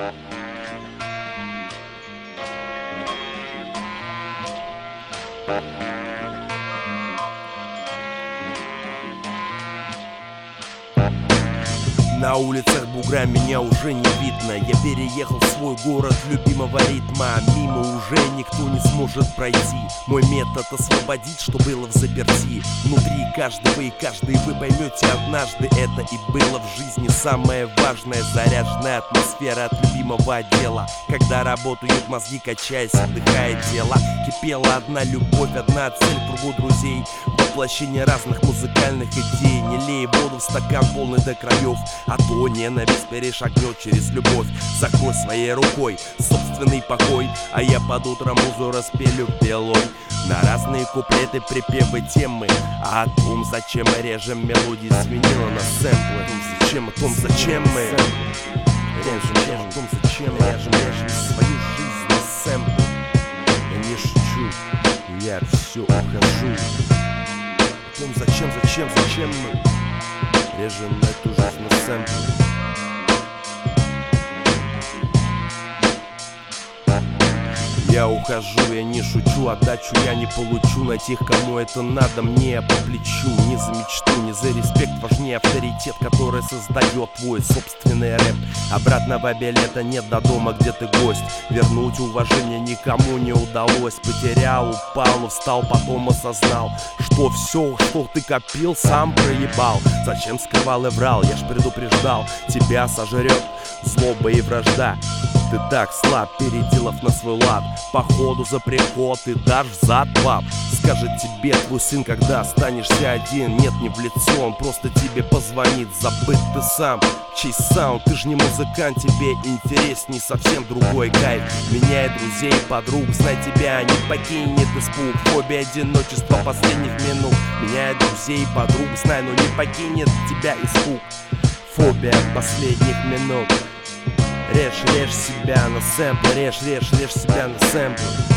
На улицах бугра меня уже не видно. Я переехал в свой город любимого ритма. Мимо уже никто не сможет пройти. Мой метод освободить, что было в заперти. Внутри каждого и каждой вы поймете однажды. Это и было в жизни самое важное. Заряженная атмосфера от любимого дела. Когда работают мозги, качаясь, отдыхает тело. Кипела одна любовь, одна цель, кругу друзей. Воплощение разных музыкальных идей. Не лей воду в стакан полный до краев, а то ненависть перешагнет через любовь. Закрой своей рукой собственный покой, а я под утро музу распилю пилой. На разные куплеты, припевы, темы, а о том, зачем мы режем мелодии с винила на сэмплы. О том, зачем мы режем, о том, зачем мы режем свою жизнь на сэмплы. Я не шучу, я все ухожу. О том, зачем мы режем эту жизнь на сэмплы. Я ухожу, я не шучу, отдачу я не получу. На тех, кому это надо, мне по плечу. Не за мечту, не за респект, важнее авторитет, который создает твой собственный рэп. Обратного билета нет до дома, где ты гость. Вернуть уважение никому не удалось. Потерял, упал, но встал, потом осознал, что все, что ты копил, сам проебал. Зачем скрывал и врал, я ж предупреждал. Тебя сожрет злоба и вражда. Ты так слаб, переделав на свой лад. Походу за приход ты дашь взад, пап. Скажет тебе твой сын, когда останешься один. Нет, не в лицо, он просто тебе позвонит. Забыть ты сам, чей саунд. Ты ж не музыкант, тебе интересней совсем другой кайф. Меняй друзей, подруг, знай, тебя не покинет испуг. Фобия одиночества последних минут. Меняй друзей, подруг, знай, но не покинет тебя испуг. Фобия последних минут. Режь себя на сэмплы, режь себя на сэмплы.